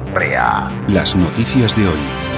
REA. Las noticias de hoy.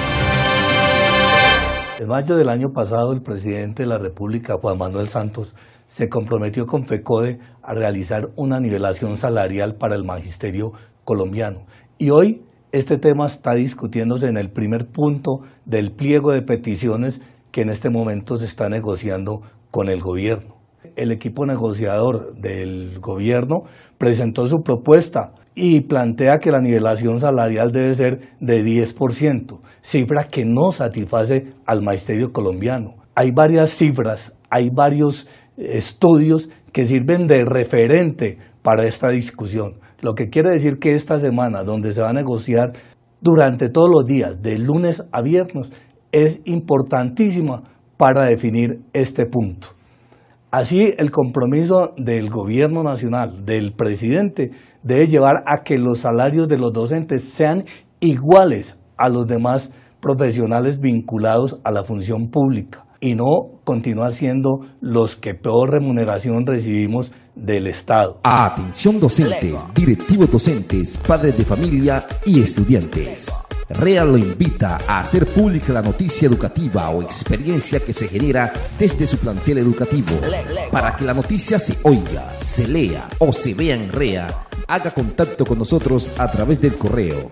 En mayo del año pasado, el presidente de la República, Juan Manuel Santos, se comprometió con FECODE a realizar una nivelación salarial para el magisterio colombiano. Y hoy este tema está discutiéndose en el primer punto del pliego de peticiones que en este momento se está negociando con el gobierno. El equipo negociador del gobierno presentó su propuesta y plantea que la nivelación salarial debe ser de 10%, cifra que no satisface al magisterio colombiano. Hay varias cifras, hay varios estudios que sirven de referente para esta discusión. Lo que quiere decir que esta semana, donde se va a negociar durante todos los días, de lunes a viernes, es importantísima para definir este punto. Así, el compromiso del gobierno nacional, del presidente, debe llevar a que los salarios de los docentes sean iguales a los demás profesionales vinculados a la función pública y no continuar siendo los que peor remuneración recibimos del Estado. Atención docentes, directivos docentes, padres de familia y estudiantes. REA lo invita a hacer pública la noticia educativa o experiencia que se genera desde su plantel educativo. Para que la noticia se oiga, se lea o se vea en REA, haga contacto con nosotros a través del correo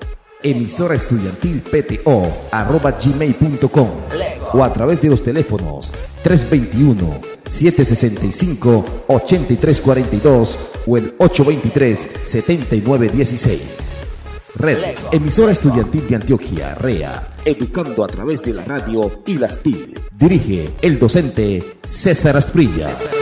emisoraestudiantilpto@gmail.com o a través de los teléfonos 321-765-8342 o el 823-7916. Red, emisora estudiantil de Antioquia, REA, educando a través de la radio y las TIC. Dirige el docente César Asprilla.